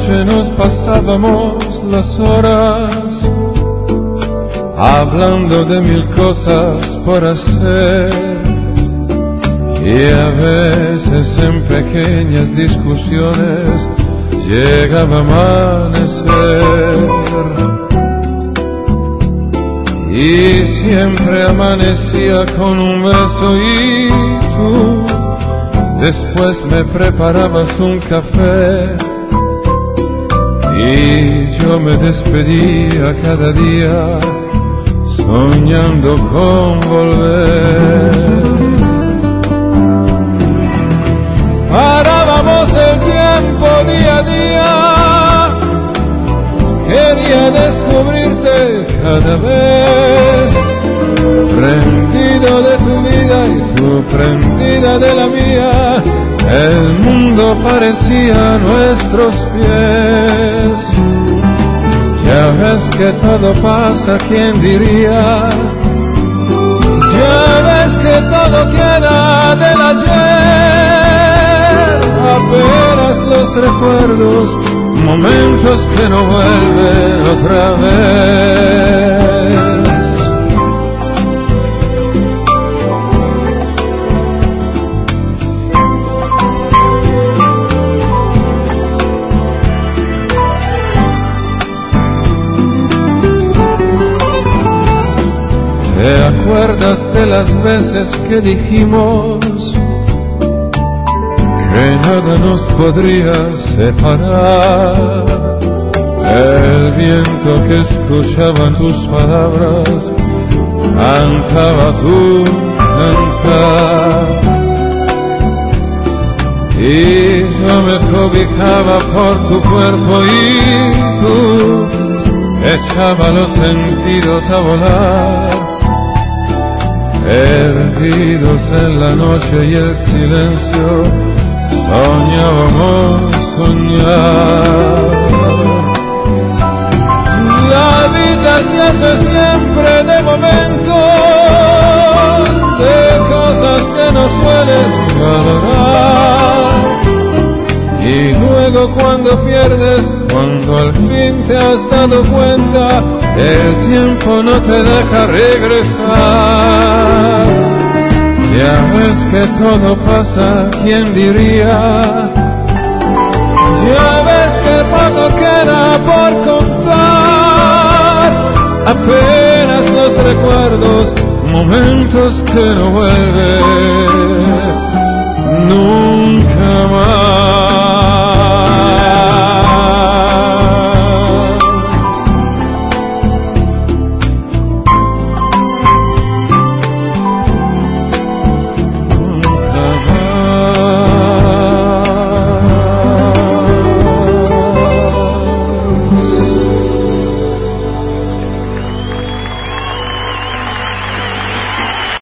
noche nos pasábamos las horas hablando de mil cosas por hacer, y a veces en pequeñas discusiones llegaba a amanecer, y siempre amanecía con un beso y tú después me preparabas un café, y yo me despedía cada día soñando con volver. Parábamos el tiempo día a día, quería descubrirte cada vez, prendido de tu vida y tú prendida de la mía, el mundo parecía a nuestros pies. Ya ves que todo pasa, ¿quién diría? Ya ves que todo queda del ayer, apenas los recuerdos, momentos que no vuelven otra vez. ¿Te acuerdas de las veces que dijimos que nada nos podría separar? El viento que escuchaba tus palabras cantaba tu cantar, y yo me cobijaba por tu cuerpo y tú echaba los sentidos a volar, perdidos en la noche y el silencio, soñábamos soñar. La vida se hace siempre de momentos, de cosas que no suelen valorar, y luego cuando pierdes, cuando al fin te has dado cuenta, el tiempo no te deja regresar. Ya ves que todo pasa, ¿quién diría? Ya ves que poco queda por contar, apenas los recuerdos, momentos que no vuelven nunca.